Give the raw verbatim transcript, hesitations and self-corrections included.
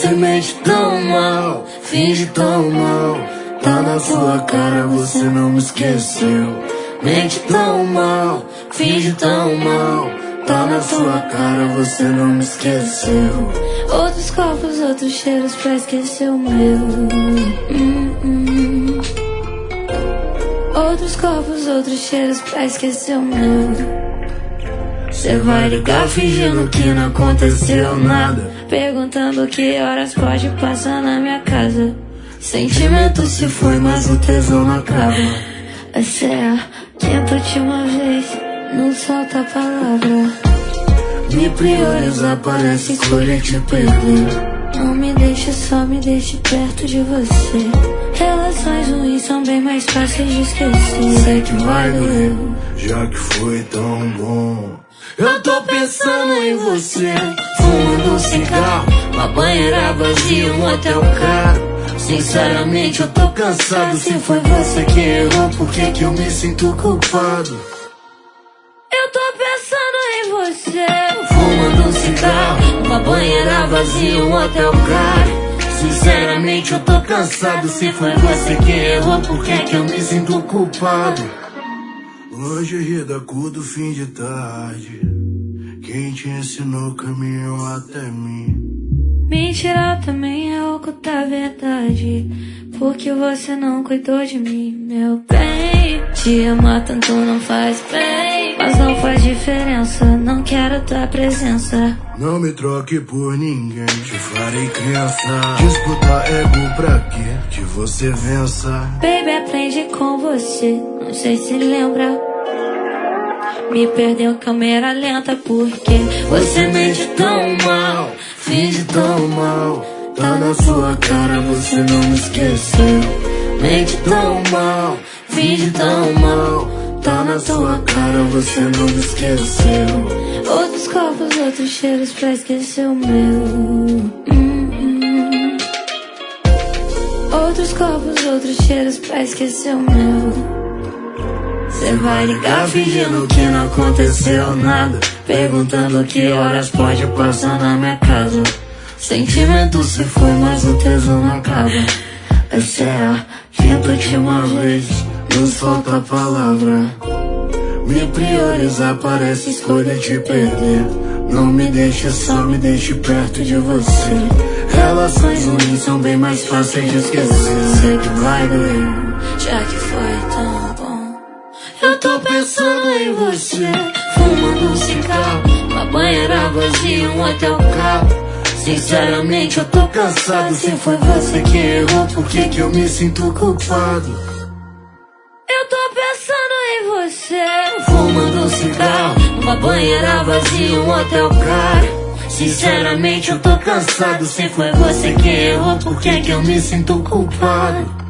Você mente tão mal, finge tão mal. Tá na sua cara, você não me esqueceu. Mente tão mal, finge tão mal. Tá na sua cara, você não me esqueceu. Outros corpos, outros cheiros pra esquecer o meu. hum, hum. Outros corpos, outros cheiros pra esquecer o meu. Cê vai ligar fingindo que não aconteceu nada, perguntando que horas pode passar na minha casa. Sentimento se foi, mas o tesão não acaba. Essa é a quinta última vez, não solta a palavra. Me priorizar parece escolher te perder. Não me deixe só, me deixe perto de você. Relações ruins são bem mais fáceis de esquecer. Sei que vai doer, já que foi tão bom. Eu tô pensando em você, fumando um cigarro, uma banheira vazia, um hotel caro. Sinceramente eu tô cansado, se foi você que errou, por que que eu me sinto culpado? Eu tô pensando em você, fumando um cigarro, uma banheira vazia, um hotel caro. Sinceramente eu tô cansado, se foi você que errou, por que que eu me sinto culpado? Hoje ri da cor do fim de tarde, quem te ensinou o caminho até mim. Mentira também é ocultar a verdade, porque você não cuidou de mim, meu bem. Te amar tanto não faz bem, mas não faz diferença, não quero tua presença. Não me troque por ninguém, te farei crença. Disputar ego pra quê? Que você vença. Baby, aprendi com você, não sei se lembra. Me perdeu câmera lenta porque você mente tão mal, finge tão mal. Tá na sua cara, você não me esqueceu. Mente tão mal, finge tão mal. Tá na sua cara, você não me esqueceu. Outros corpos, outros cheiros pra esquecer o meu. hum, hum. Outros corpos, outros cheiros pra esquecer o meu. Cê vai ligar fingindo que não aconteceu nada, perguntando que horas pode passar na minha casa. Sentimento se foi, mas o tesão não acaba. Essa é a quinta última vez, não solta a palavra. Me priorizar parece escolha te perder. Não me deixe só, me deixe perto de você. Relações ruins são bem mais fáceis de esquecer. Sei que vai doer, já que foi tão bom. Eu tô pensando em você, fumando um cigarro, uma banheira vazia, um hotel caro. Sinceramente eu tô cansado, se foi você que errou, por que que eu me sinto culpado? Eu tô pensando em você, fumando um cigarro, uma banheira vazia, um hotel caro. Sinceramente eu tô cansado, se foi você que errou, por que que eu me sinto culpado?